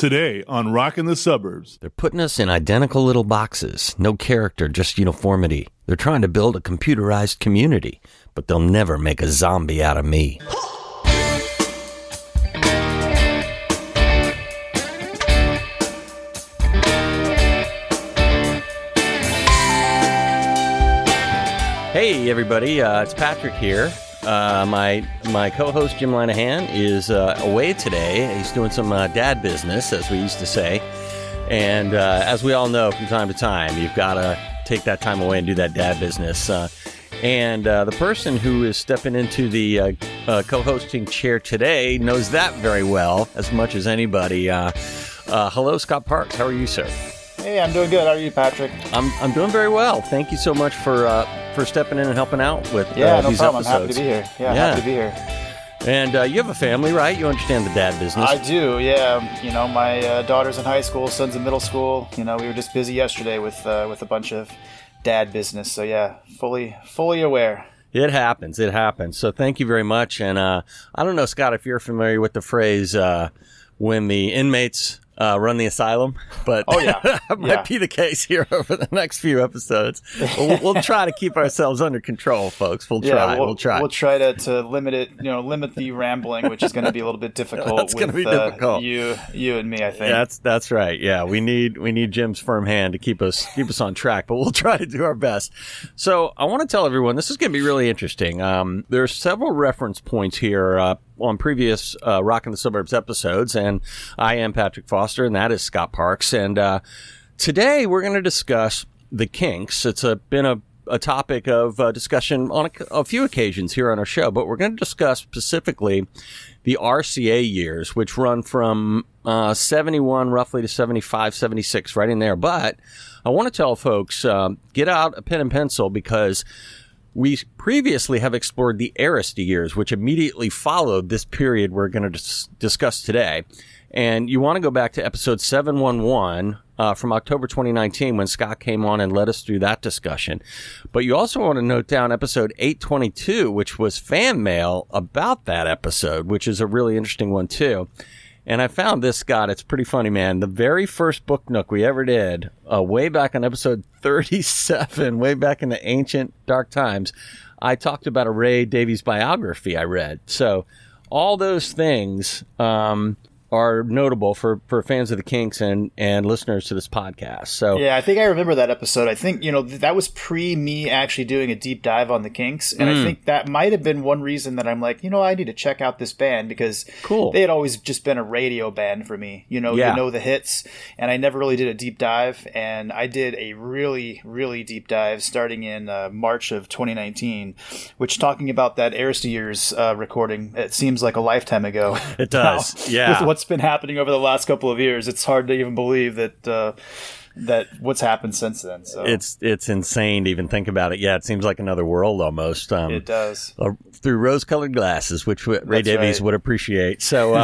Today on Rockin' the Suburbs. They're putting us in identical little boxes. No character, just uniformity. They're trying to build a computerized community, but they'll never make a zombie out of me. Hey, everybody. It's Patrick here. My co-host, Jim Linehan, is away today. He's doing some dad business, as we used to say. And as we all know, from time to time, you've got to take that time away and do that dad business. And the person who is stepping into the co-hosting chair today knows that very well, as much as anybody. Hello, Scott Parks. How are you, sir? Hey, I'm doing good. How are you, Patrick? I'm doing very well. Thank you so much for stepping in and helping out with no these problem. episodes. I'm happy to be here. Happy to be here. And you have a family, right? You understand the dad business. I do, yeah. You know, my daughter's in high school, son's in middle school. You know, we were just busy yesterday with a bunch of dad business. So, yeah, fully aware. It happens. So thank you very much. And I don't know, Scott, if you're familiar with the phrase when the inmates run the asylum, but that might be the case here over the next few episodes. We'll try to keep ourselves under control, folks. We'll try. We'll try to limit it. limit the rambling, which is going to be a little bit difficult. That's going to be difficult. You and me, I think. That's right. Yeah, we need Jim's firm hand to keep us on track, but we'll try to do our best. So I want to tell everyone this is going to be really interesting. There are several reference points here on previous Rockin' the Suburbs episodes, and I am Patrick Foster, and that is Scott Parks. And today we're going to discuss the Kinks. It's been a topic of discussion on a few occasions here on our show, but we're going to discuss specifically the RCA years, which run from 71 roughly to 75, 76, right in there. But I want to tell folks, get out a pen and pencil, because we previously have explored the Arista years, which immediately followed this period we're going to discuss today. And you want to go back to episode 711 from October 2019 when Scott came on and led us through that discussion. But you also want to note down episode 822, which was fan mail about that episode, which is a really interesting one too. And I found this, Scott. It's pretty funny, man. The very first Book Nook we ever did, way back on episode 37, way back in the ancient dark times, I talked about a Ray Davies biography I read. So all those things are notable for fans of the Kinks and listeners to this podcast. So yeah, I think I remember that episode. I think, that was pre me actually doing a deep dive on the Kinks. And I think that might have been one reason that I'm like, I need to check out this band, because they had always just been a radio band for me. You know the hits, and I never really did a deep dive. And I did a really, really deep dive starting in March of 2019, which, talking about that Arista Years recording, it seems like a lifetime ago. It does. Now, with what's been happening over the last couple of years, it's hard to even believe that what's happened since then. So it's insane to even think about it. Yeah, it seems like another world almost. It does. Through rose-colored glasses, which Ray Davies would appreciate. So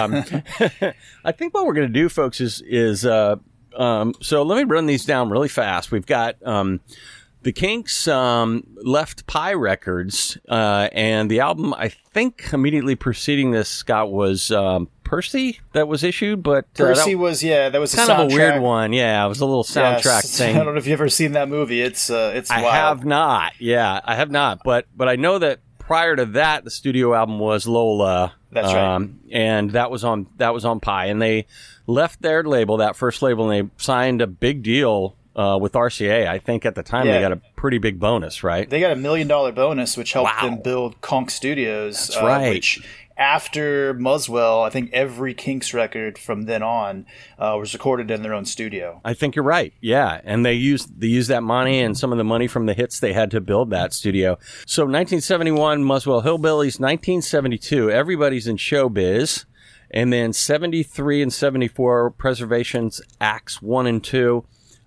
I think what we're going to do, folks, is so let me run these down really fast. We've got the Kinks left Pie Records, and the album, I think, immediately preceding this, Scott, was Percy that was issued, but Percy was that was kind of a weird one. Yeah, it was a little soundtrack thing. I don't know if you've ever seen that movie. It's wild. I have not. Yeah, I have not. But I know that prior to that, the studio album was Lola. That's right. And that was on Pie, and they left their label, that first label, and they signed a big deal with RCA. I think at the time they got a pretty big bonus, right? They got $1 million bonus, which helped them build Konk Studios. That's right. Which, after Muswell, I think every Kinks record from then on was recorded in their own studio. I think you're right. Yeah, and they used that money and some of the money from the hits they had to build that studio. So 1971, Muswell Hillbillies. 1972, Everybody's in Showbiz. And then 73 and 74, Preservation's Acts 1 and 2.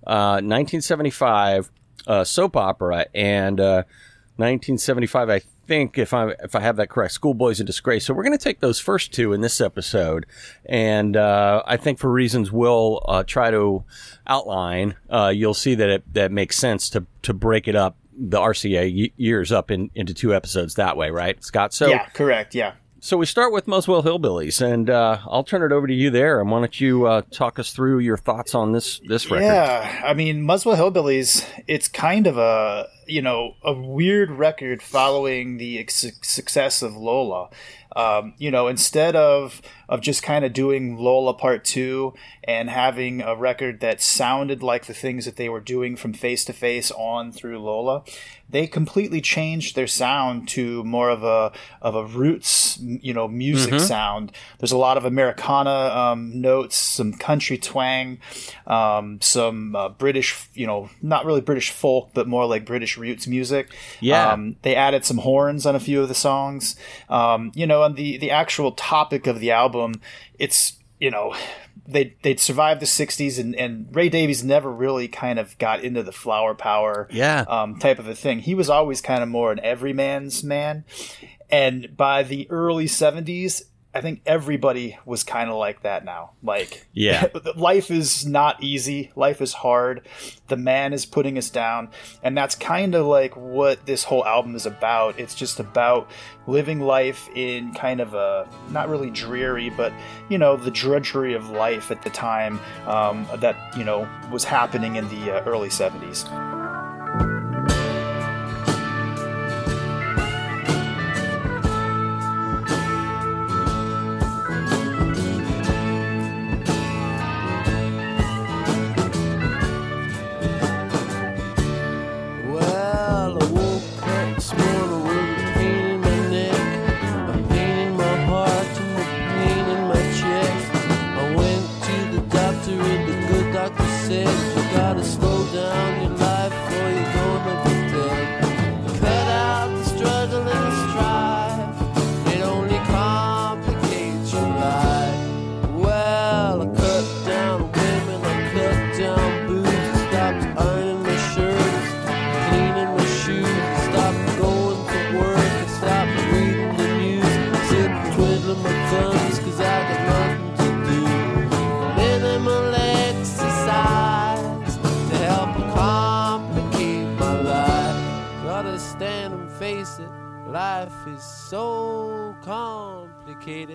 1975, Soap Opera, and 1975, I think, if I have that correct, Schoolboys in Disgrace. So we're going to take those first two in this episode, and I think for reasons we'll try to outline, you'll see that that makes sense to break it up, the RCA years up into two episodes that way, right, Scott? So yeah, correct, yeah. So we start with Muswell Hillbillies, and I'll turn it over to you there. And why don't you talk us through your thoughts on this record? Yeah, I mean, Muswell Hillbillies, it's kind of a weird record following the success of Lola. Instead of just kind of doing Lola Part 2 and having a record that sounded like the things that they were doing from Face to Face on through Lola, they completely changed their sound to more of a roots, music sound. There's a lot of Americana notes, some country twang, some British, not really British folk, but more like British roots music. Yeah. They added some horns on a few of the songs. And the actual topic of the album, it's, they'd survived the 60s, and Ray Davies never really kind of got into the flower power type of a thing. He was always kind of more an everyman's man. And by the early 70s, I think everybody was kind of like that now. Like, life is not easy. Life is hard. The man is putting us down. And that's kind of like what this whole album is about. It's just about living life in kind of a, not really dreary, but, the drudgery of life at the time that, was happening in the early 70s. Life is so complicated.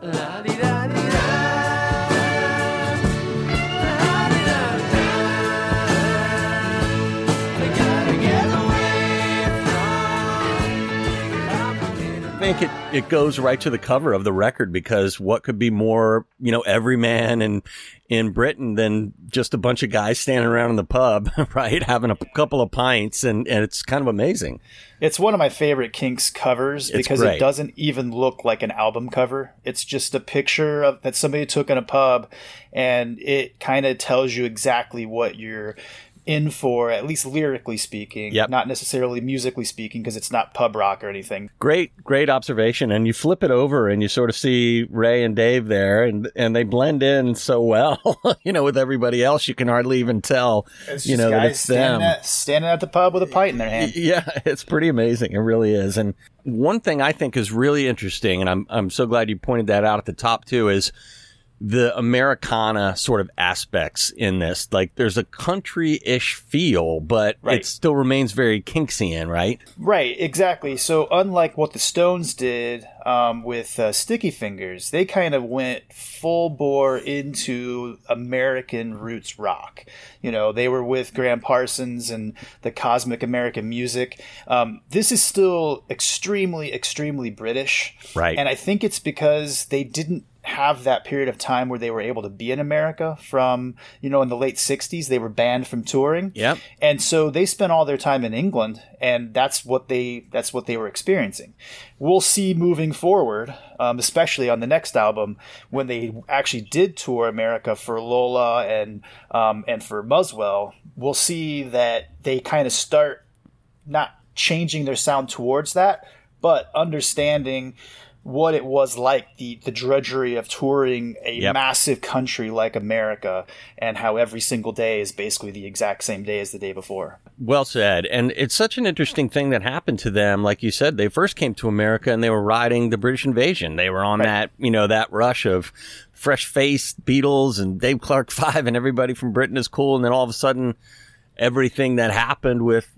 I think it goes right to the cover of the record, because what could be more, everyman in Britain than just a bunch of guys standing around in the pub, right, having a couple of pints, and it's kind of amazing. It's one of my favorite Kinks covers because it doesn't even look like an album cover. It's just a picture that somebody took in a pub, and it kind of tells you exactly what you're in for, at least lyrically speaking, not necessarily musically speaking, because it's not pub rock or anything. Great observation. And you flip it over and you sort of see Ray and Dave there, and they blend in so well, with everybody else. You can hardly even tell, that it's them. Standing at the pub with a pint in their hand. Yeah, it's pretty amazing. It really is. And one thing I think is really interesting, and I'm so glad you pointed that out at the top too, is the Americana sort of aspects in this. Like, there's a country-ish feel, but it still remains very Kinksian, right? Right, exactly. So unlike what the Stones did with Sticky Fingers, they kind of went full bore into American roots rock. They were with Graham Parsons and the Cosmic American Music. This is still extremely, extremely British. Right. And I think it's because they didn't have that period of time where they were able to be in America from, in the late 60s. They were banned from touring. Yep. And so they spent all their time in England, and that's what they were experiencing. We'll see moving forward, especially on the next album, when they actually did tour America for Lola and for Muswell, we'll see that they kind of start not changing their sound towards that, but understanding what it was like, the drudgery of touring a massive country like America, and how every single day is basically the exact same day as the day before. Well said. And it's such an interesting thing that happened to them. Like you said, they first came to America and they were riding the British invasion. They were on that, that rush of fresh-faced Beatles and Dave Clark 5 and everybody from Britain is cool. And then all of a sudden, everything that happened with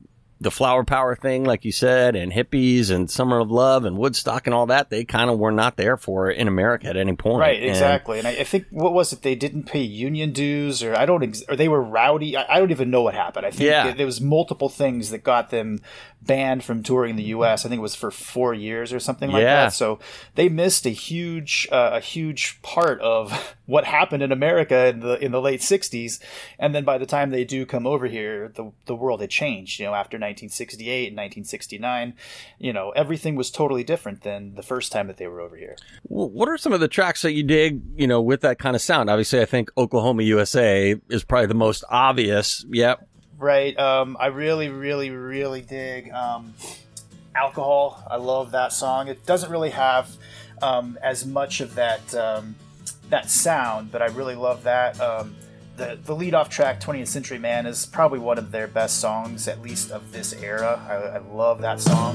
the flower power thing, like you said, and hippies and Summer of Love and Woodstock and all that, they kind of were not there for in America at any point. Right, exactly. And I think, what was it? They didn't pay union dues, or or they were rowdy. I don't even know what happened. I think there was multiple things that got them banned from touring the U.S. I think it was for 4 years or something like that. So they missed a huge part of what happened in America in the late 60s. And then by the time they do come over here, the world had changed. After 1968 and 1969, everything was totally different than the first time that they were over here. What are some of the tracks that you dig, with that kind of sound? Obviously, I think Oklahoma, USA is probably the most obvious. Yep. Right. I really, really, really dig Alcohol. I love that song. It doesn't really have as much of that sound, but I really love that. The lead-off track, 20th Century Man, is probably one of their best songs, at least of this era. I love that song.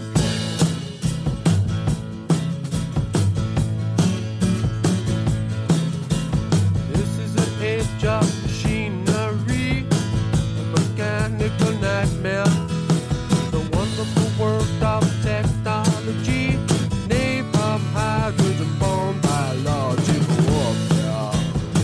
This is an age of machinery, a mechanical nightmare, the wonderful work of technology, napalm, hydrogen bomb, biological warfare.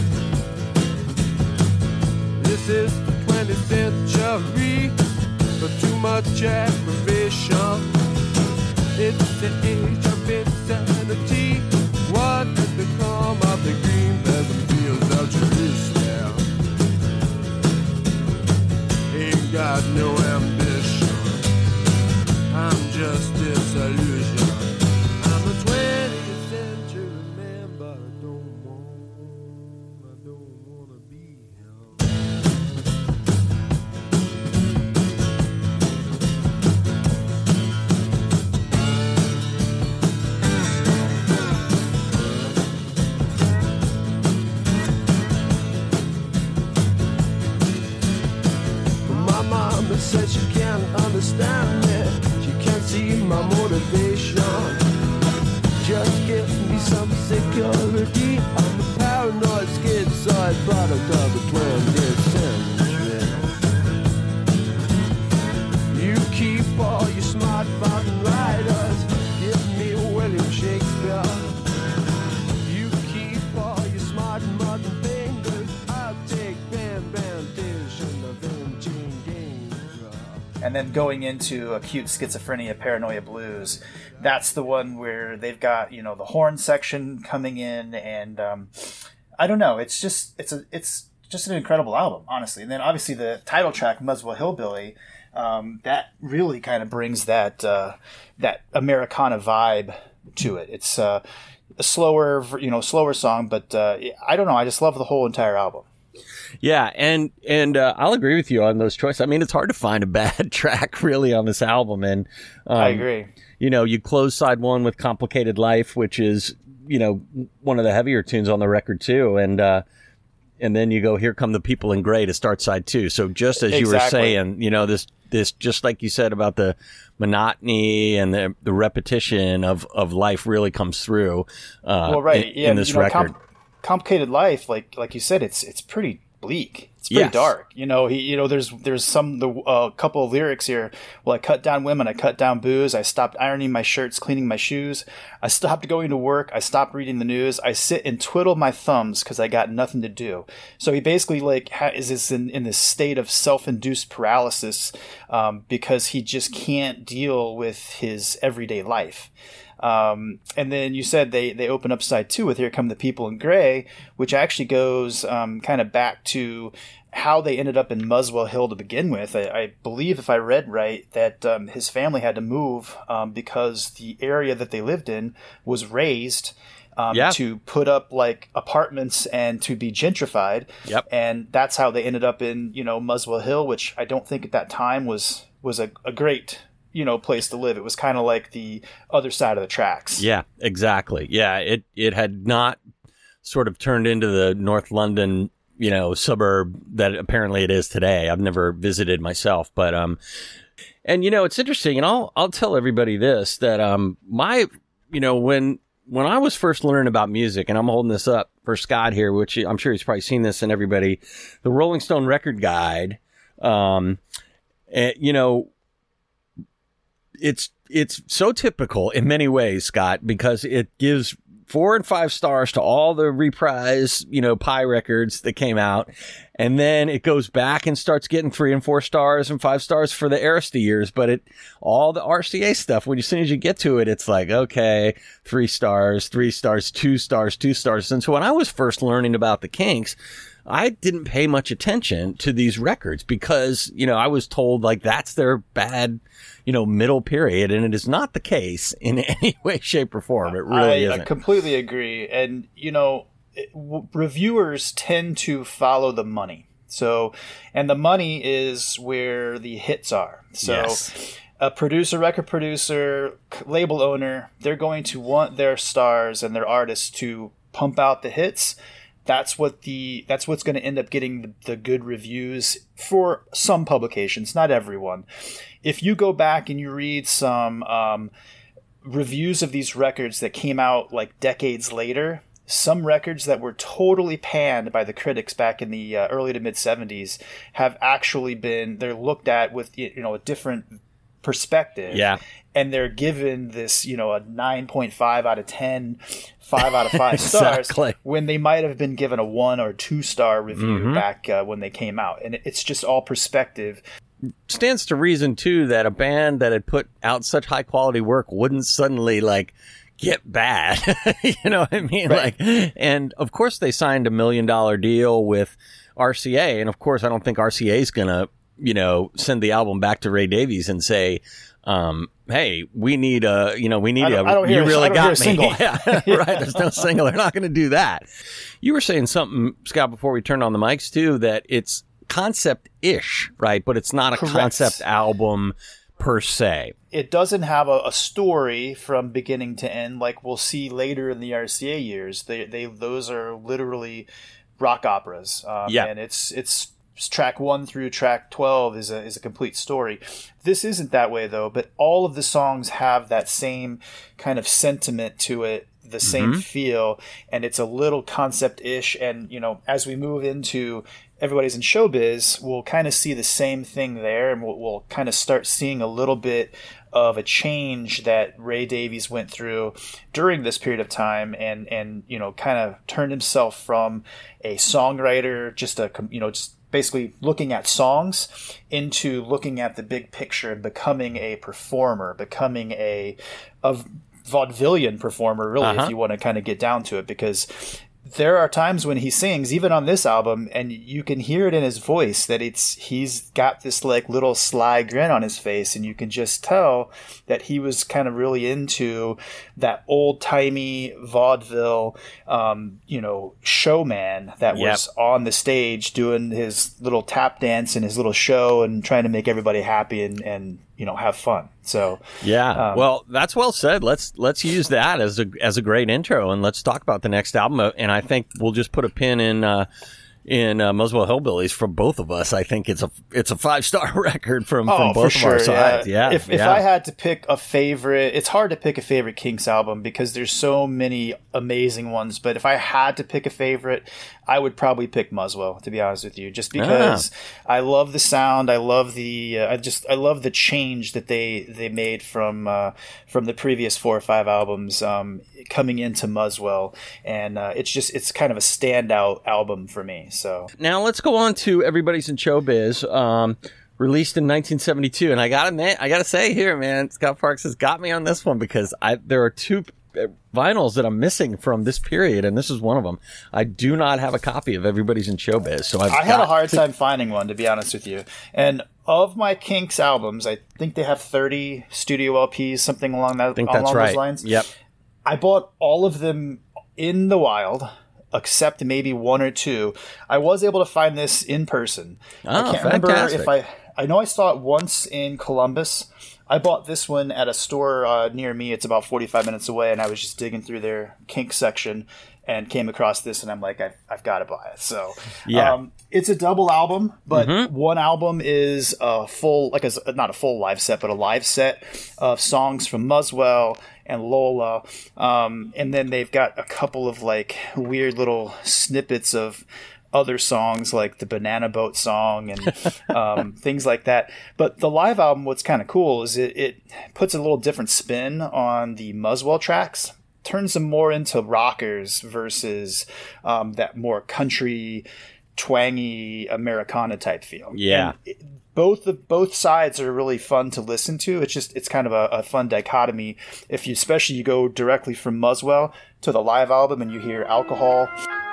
This is the 20th century, but too much aggravation. It's the age of insanity. What has become of the green pleasant fields of Jerusalem? Ain't got no ambition. I'm just disillusioned. I'm a 20th century man, but I don't wanna be him. Said she can't understand me, she can't see my motivation. Just give me some security. I'm a paranoid schizoid product of the 20th century. You keep all your smart button riders, give me William Shakespeare. You keep all your smart modern fingers, I'll take Van Tish and the Vinci game. And then going into Acute Schizophrenia, Paranoia Blues, that's the one where they've got, the horn section coming in, and I don't know, it's just an incredible album, honestly. And then obviously the title track, Muswell Hillbilly, that really kind of brings that Americana vibe to it. It's a slower song, but I don't know, I just love the whole entire album. Yeah, and I'll agree with you on those choices. I mean, it's hard to find a bad track really on this album, and I agree. You close side one with "Complicated Life," which is one of the heavier tunes on the record too, and then you go "Here Come the People in Gray" to start side two. So just as you were saying, this just like you said about the monotony and the repetition of life really comes through. In this record. Complicated Life, like you said, it's pretty bleak. It's pretty dark. There's a couple of lyrics here. Well, I cut down women, I cut down booze, I stopped ironing my shirts, cleaning my shoes, I stopped going to work, I stopped reading the news, I sit and twiddle my thumbs because I got nothing to do. So he basically is in this state of self-induced paralysis because he just can't deal with his everyday life. And then you said they open up side two with "Here Come the People in Gray," which actually goes kind of back to how they ended up in Muswell Hill to begin with. I believe, if I read right, that his family had to move because the area that they lived in was razed to put up like apartments and to be gentrified. Yep. And that's how they ended up in Muswell Hill, which I don't think at that time was a great place to live. It was kind of like the other side of the tracks. Yeah, exactly. Yeah, it had not sort of turned into the North London, suburb that apparently it is today. I've never visited myself, but and it's interesting, and I'll tell everybody this, that when I was first learning about music, and I'm holding this up for Scott here, which I'm sure he's probably seen this, and everybody, the Rolling Stone Record Guide, it's so typical in many ways, Scott, because it gives 4 and 5 stars to all the reprise, Pie records that came out. And then it goes back and starts getting 3 and 4 stars and 5 stars for the Arista years. But all the RCA stuff, as soon as you get to it, it's like, okay, 3 stars, 3 stars, 2 stars, 2 stars. And so when I was first learning about the Kinks, I didn't pay much attention to these records because, I was told like that's their bad, middle period. And it is not the case in any way, shape, or form. It really isn't. I completely agree. And, reviewers tend to follow the money. So, and the money is where the hits are. So yes. A producer, record producer, label owner, they're going to want their stars and their artists to pump out the hits. That's what's going to end up getting the good reviews for some publications, not everyone. If you go back and you read some reviews of these records that came out like decades later, some records that were totally panned by the critics back in the early to mid 70s have actually they're looked at with a different perspective. Yeah. And they're given this, a 9.5 out of 10, 5 out of 5 stars exactly. when they might have been given a 1 or 2 star review back when they came out. And it's just all perspective. Stands to reason, too, that a band that had put out such high quality work wouldn't suddenly get bad. You know what I mean? Right. And of course they signed $1 million deal with RCA. And of course, I don't think RCA is going to, send the album back to Ray Davies and say, hey, we need a, you really got me. Yeah, right. There's no single. They're not going to do that. You were saying something, Scott, before we turned on the mics too, that it's concept-ish, right? But it's not a Correct. Concept album per se. It doesn't have a story from beginning to end like we'll see later in the RCA years. Those are literally rock operas. And it's track 1 through track 12 is a complete story. This isn't that way though, but all of the songs have that same kind of sentiment to it, the same feel, and it's a little concept-ish. And, as we move into Everybody's in Showbiz, we'll kind of see the same thing there, and we'll kind of start seeing a little bit of a change that Ray Davies went through during this period of time, and kind of turned himself from a songwriter, just basically looking at songs, into looking at the big picture and becoming a performer, becoming a vaudevillian performer, really, if you want to kind of get down to it, because there are times when he sings, even on this album, and you can hear it in his voice that he's got this little sly grin on his face, and you can just tell that he was kind of really into that old-timey vaudeville, showman that was on the stage doing his little tap dance and his little show and trying to make everybody happy and have fun. So well, that's well said. Let's use that as a great intro, and let's talk about the next album. And I think we'll just put a pin in Muswell Hillbillies for both of us. I think it's a 5-star record from both of our sides. Yeah. If I had to pick a favorite, it's hard to pick a favorite Kinks album because there's so many amazing ones. But if I had to pick a favorite, I would probably pick Muswell, to be honest with you, just because I love the sound. I love the I love the change that they made from the previous 4 or 5 albums coming into Muswell, and it's kind of a standout album for me. So now let's go on to Everybody's in Showbiz. Released in 1972, and I gotta say here, man, Scott Parks has got me on this one because there are 2 vinyls that I'm missing from this period, and this is one of them. I do not have a copy of Everybody's in Showbiz, so I had a hard time finding one, to be honest with you. And of my Kinks albums, I think they have 30 studio LPs, something along those lines. Yep. I bought all of them in the wild, except maybe 1 or 2. I was able to find this in person. I can't remember if I know I saw it once in Columbus. I bought this one at a store near me. It's about 45 minutes away, and I was just digging through their Kinks section and came across this, and I'm like, I've got to buy it. So it's a double album, but one album is a full, not a full live set, but a live set of songs from Muswell and Lola. And then they've got a couple of weird little snippets of other songs like the Banana Boat song and things like that. But the live album, what's kind of cool is it puts a little different spin on the Muswell tracks, turns them more into rockers versus that more country, twangy Americana type feel. Yeah. Both sides are really fun to listen to. It's kind of a fun dichotomy. If you especially you go directly from Muswell to the live album and you hear Alcohol.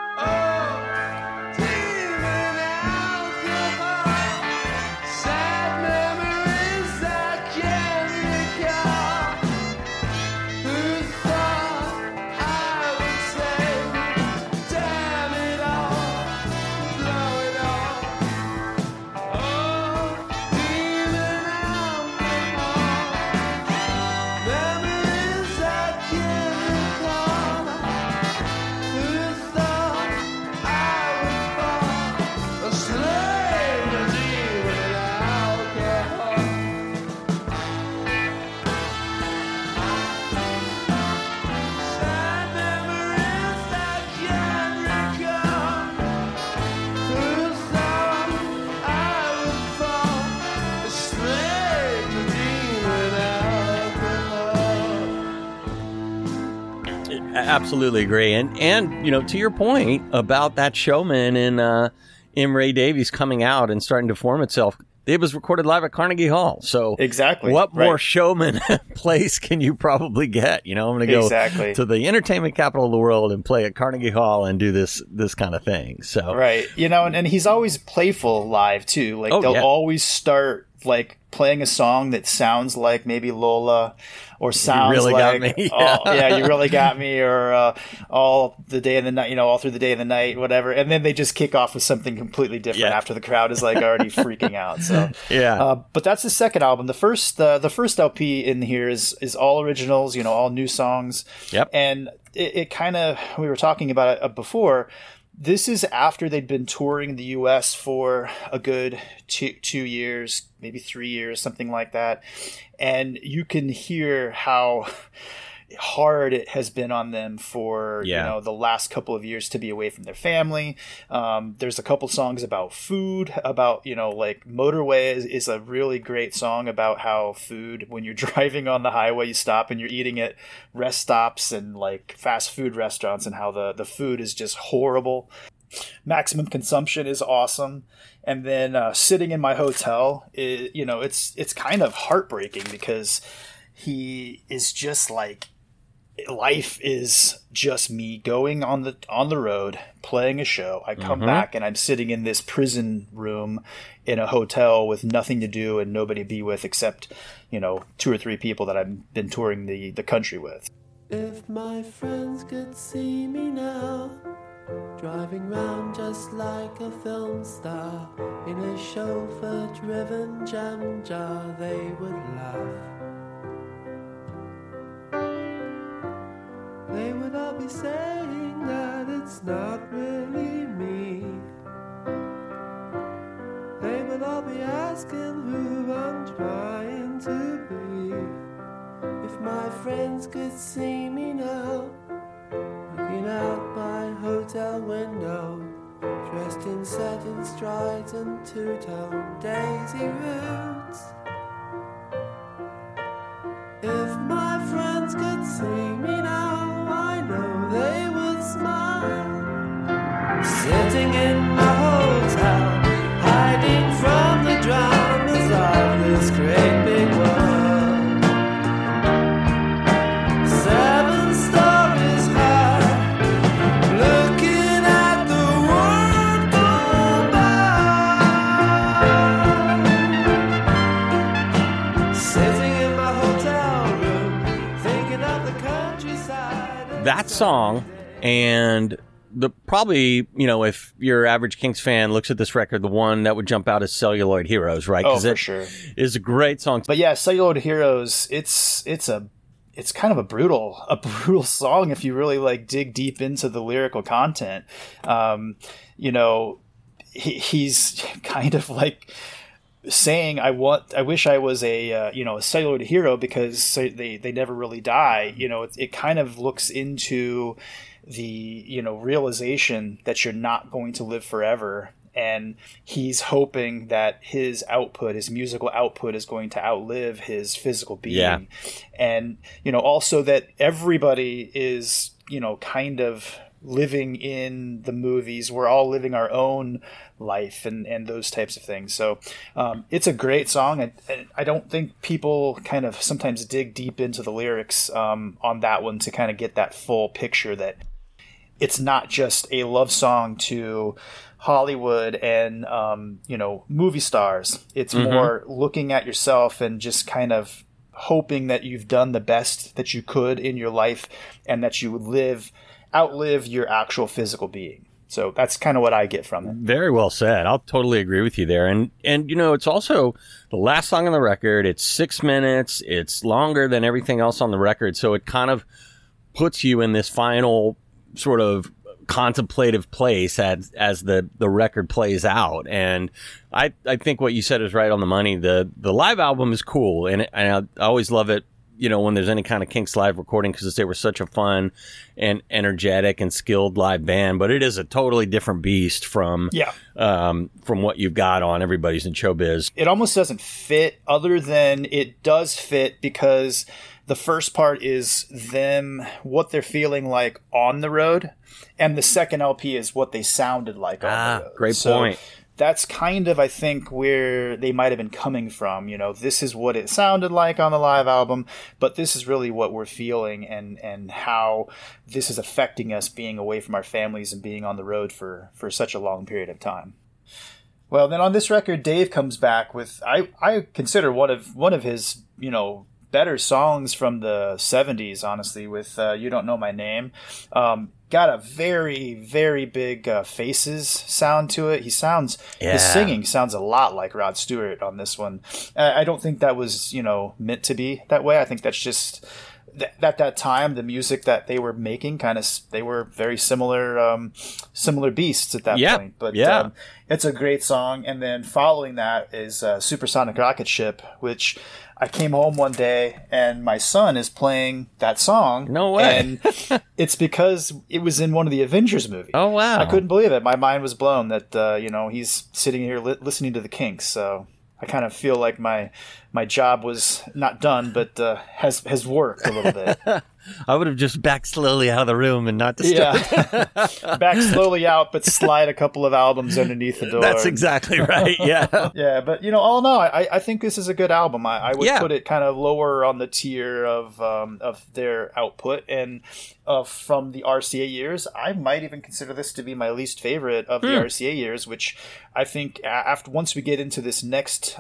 Absolutely agree. And you know, to your point about that showman in Ray Davies coming out and starting to form itself, it was recorded live at Carnegie Hall. So exactly, what more showman place can you probably get? You know, I'm going to go to the entertainment capital of the world and play at Carnegie Hall and do this kind of thing. So right, you know, and he's always playful live too. Like they'll always start like playing a song that sounds like maybe Lola, or sounds you really like got me. You really got me, or all the day and the night, you know, all through the day and the night, whatever. And then they just kick off with something completely different after the crowd is like already freaking out. So but that's the second album. The first LP in here is all originals, you know, all new songs. Yep. And it kind of, we were talking about it before. This is after they'd been touring the U.S. for a good 2 years, maybe 3 years, something like that. And you can hear how hard it has been on them for you know, the last couple of years to be away from their family. There's a couple songs about food, about, you know, like Motorway is a really great song about how food, when you're driving on the highway, you stop and you're eating at rest stops and like fast food restaurants, and how the food is just horrible. Maximum Consumption is awesome. And then Sitting in My Hotel, you know, it's kind of heartbreaking because he is just like, life is just me going on the road, playing a show. I come back and I'm sitting in this prison room in a hotel with nothing to do and nobody to be with except, you know, 2 or 3 people that I've been touring the country with. If my friends could see me now, driving round just like a film star in a chauffeur-driven jam jar, they would laugh. They would all be saying that it's not really me. They would all be asking who I'm trying to be. If my friends could see me now, looking out my hotel window, dressed in satin strides and two-tone daisy roots. If my friends could see me now, I know they would smile. Sitting in my hotel, hiding from the dramas of this great big world. 7 stories high, looking at the world go by. Sitting in my hotel room, thinking of the countryside. That song, and probably, you know, if your average Kinks fan looks at this record, the one that would jump out is Celluloid Heroes, right? Oh, for sure. It's a great song. But yeah, Celluloid Heroes, it's kind of a brutal song if you really like dig deep into the lyrical content. You know, he's kind of like saying, I wish I was a celluloid hero because they never really die. You know, it kind of looks into the realization that you're not going to live forever. And he's hoping that his musical output is going to outlive his physical being. Yeah. And, also that everybody is, kind of living in the movies. We're all living our own life and those types of things. So it's a great song. I don't think people kind of sometimes dig deep into the lyrics on that one to kind of get that full picture that it's not just a love song to Hollywood and movie stars. It's more looking at yourself and just kind of hoping that you've done the best that you could in your life and that you would outlive your actual physical being. So that's kind of what I get from it. Very well said. I'll totally agree with you there. And it's also the last song on the record. It's 6 minutes. It's longer than everything else on the record. So it kind of puts you in this final sort of contemplative place as the record plays out. And I think what you said is right on the money. The live album is cool, and I always love it, when there's any kind of Kinks live recording, because they were such a fun and energetic and skilled live band. But it is a totally different beast from what you've got on Everybody's in Showbiz. It almost doesn't fit, other than it does fit because the first part is them, what they're feeling like on the road, and the second LP is what they sounded like on the road. Great point. That's kind of, I think, where they might have been coming from. This is what it sounded like on the live album, but this is really what we're feeling and how this is affecting us being away from our families and being on the road for such a long period of time. Well, then on this record, Dave comes back with, I consider one of his, better songs from the 70s, honestly, with You Don't Know My Name. Got a very, very big Faces sound to it. His singing sounds a lot like Rod Stewart on this one. I don't think that was, meant to be that way. I think that's just at that time, the music that they were making they were very similar beasts at that point. But it's a great song. And then following that is Supersonic Rocket Ship, which I came home one day and my son is playing that song. No way. And it's because it was in one of the Avengers movies. Oh, wow. I couldn't believe it. My mind was blown that, he's sitting here listening to the Kinks. So I kind of feel like my job was not done, but has worked a little bit. I would have just backed slowly out of the room and not disturbed. Yeah. Back slowly out, but slide a couple of albums underneath the door. That's exactly right, yeah. Yeah, but, all in all, I think this is a good album. I would put it kind of lower on the tier of their output. And from the RCA years, I might even consider this to be my least favorite of the RCA years, which I think once we get into this next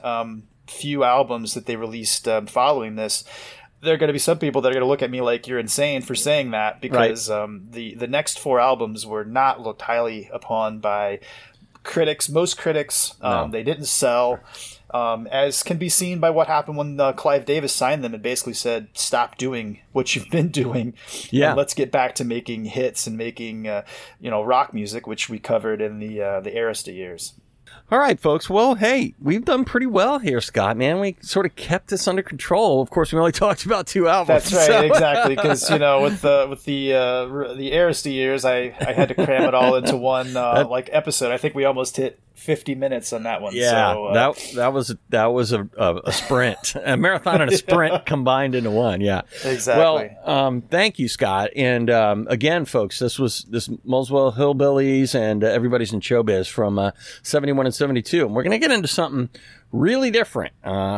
few albums that they released following this, there are going to be some people that are going to look at me like you're insane for saying that, because the next 4 albums were not looked highly upon by critics. Most critics, they didn't sell, as can be seen by what happened when Clive Davis signed them and basically said, stop doing what you've been doing, and let's get back to making hits and making rock music, which we covered in the Arista years. All right, folks. Well, hey, we've done pretty well here, Scott, man. We sort of kept this under control. Of course, we only talked about 2 albums. That's right, exactly. Because, with the Arista years, I had to cram it all into one episode. I think we almost hit 50 minutes on that one. Yeah, so, that was a sprint, a marathon and a sprint combined into one. Yeah, exactly. Well, thank you, Scott. And again, folks, this Muswell Hillbillies and Everybody's in Showbiz from 71 and 72, and we're going to get into something really different,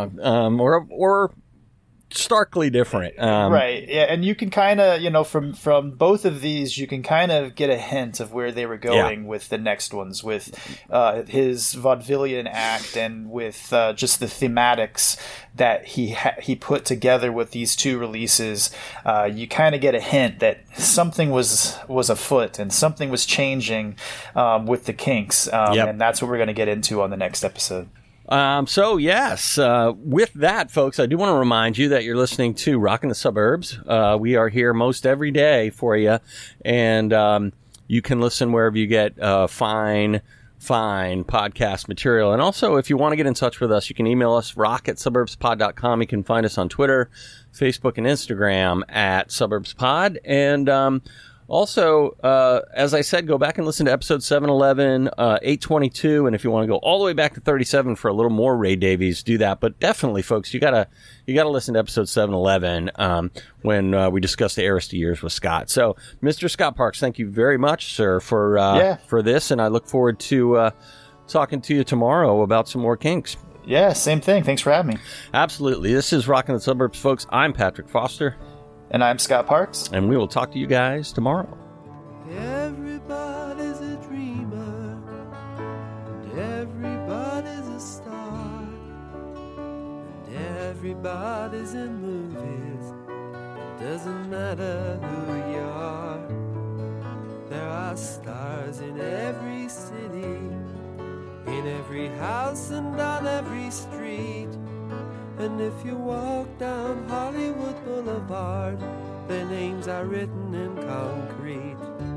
or starkly different. Right. Yeah. And you can kind of, from both of these, you can kind of get a hint of where they were going with the next ones, with his vaudevillian act and with just the thematics that he put together with these 2 releases. You kind of get a hint that something was afoot and something was changing with the Kinks. And that's what we're going to get into on the next episode. So yes, with that, folks, I do want to remind you that you're listening to Rockin' the Suburbs. We are here most every day for you, and you can listen wherever you get fine podcast material. And also, if you want to get in touch with us, you can email us, rock@suburbspod.com. You can find us on Twitter, Facebook, and Instagram @suburbspod. And Also, as I said, go back and listen to episode 711, 822, and if you want to go all the way back to 37 for a little more Ray Davies, do that. But definitely, folks, you gotta listen to episode 711 when we discussed the Arista years with Scott. So, Mr. Scott Parks, thank you very much, sir, for this, and I look forward to talking to you tomorrow about some more Kinks. Yeah, same thing. Thanks for having me. Absolutely. This is Rockin' the Suburbs, folks. I'm Patrick Foster. And I'm Scott Parks. And we will talk to you guys tomorrow. Everybody's a dreamer, and everybody's a star, and everybody's in movies. Doesn't matter who you are. There are stars in every city, in every house and on every street. And if you walk down Hollywood Boulevard, their names are written in concrete.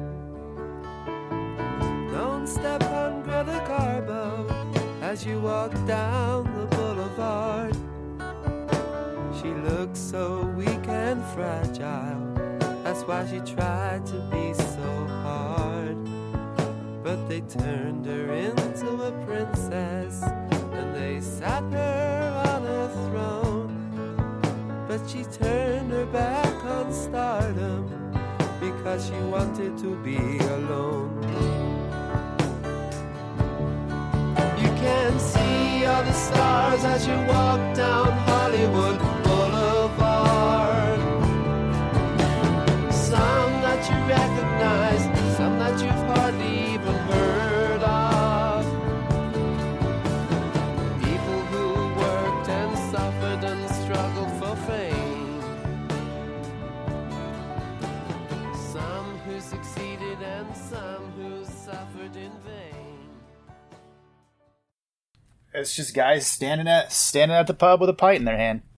Don't step on Greta Garbo as you walk down the boulevard. She looks so weak and fragile, that's why she tried to be so hard. But they turned her into a princess, and they sat her on a throne. But she turned her back on stardom because she wanted to be alone. You can see all the stars as you walk down Hollywood Boulevard. Some that you recognize, some that you've hardly even heard of. People who worked and suffered and struggled for fame. Some who succeeded and some who suffered in vain. It's just guys standing at the pub with a pint in their hand.